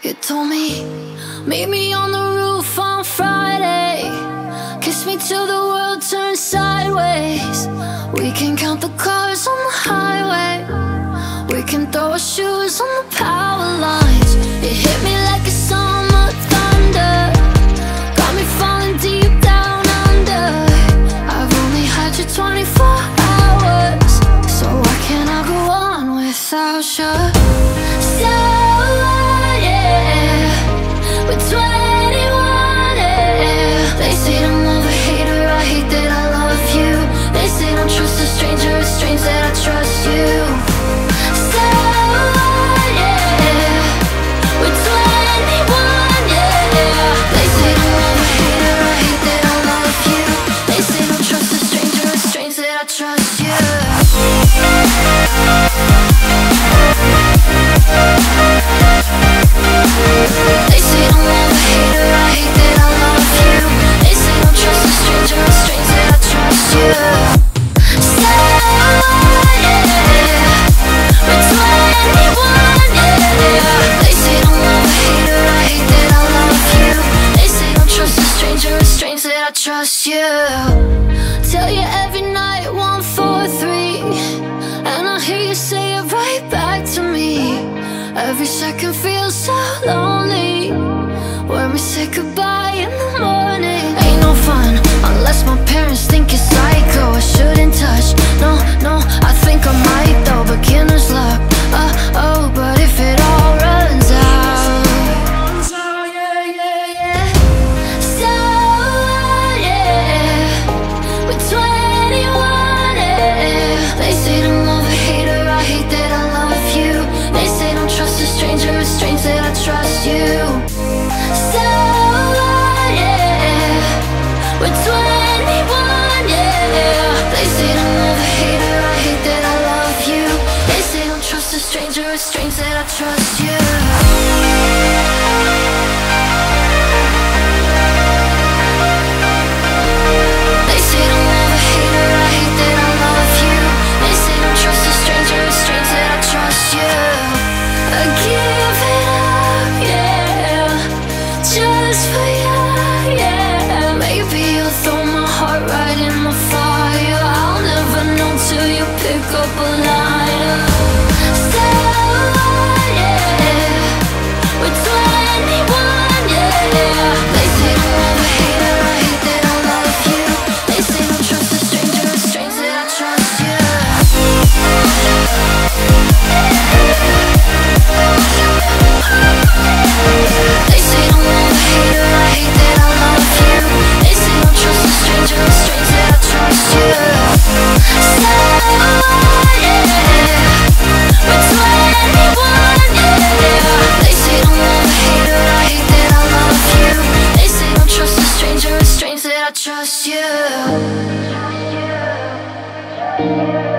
You told me, meet me on the roof on Friday. Kiss me till the world turns sideways. We can count the cars on the highway. We can throw our shoes on the power lines. It hit me like a summer thunder. Got me falling deep down under. I've only had you 24 hours, so why can't I go on without you? So yeah, we're 21, yeah. They say I'm love a hater, I hate that I love you. They say don't trust a stranger, it's strange that I trust you. So yeah, we're 21, yeah. They say don't love a hater, I hate that I love you. They say don't trust a stranger, it's strange that I trust you. They say don't love a hater, I hate that I love you. They say don't trust a stranger, it's strange that I trust you. So yeah, we're 21, yeah. They say don't love a hater, I hate that I love you. They say don't trust a stranger, it's strange that I trust you. Tell you every night 1, 4, 3, and I hear you say it right back to me. Every second feels so lonely when we say goodbye in the morning. Ain't no fun unless my parents think you're psycho. I shouldn't touch, no, no, I think I might though. Beginner's luck, oh, but if it all runs out, yeah, yeah, yeah. So, yeah, we're 21, yeah. They say don't love a hater, I hate that I love you. They say don't trust a stranger, it's strange that I trust you. So, yeah, we're 21, yeah. They say don't love a hater, I hate that I love you. They say don't trust a stranger, it's strange that I trust you. They say don't love a hater, I hate that I love you. They say don't trust a stranger, it's strange that I trust you. I give it up, yeah, just for you, yeah. Maybe you'll throw my heart right in the fire. I'll never know till you pick up a lighter. So yeah, we're 21, yeah. They say don't love a hater, I hate that I love you. They say don't trust a stranger, it's strange that I trust you. They say don't love a hater, I hate that I love you. They say don't trust a stranger, it's strange that I trust you. So yeah, we're 21, yeah. They say don't love a hater, I hate that I love you. They say don't trust a stranger, it's strange that I trust you.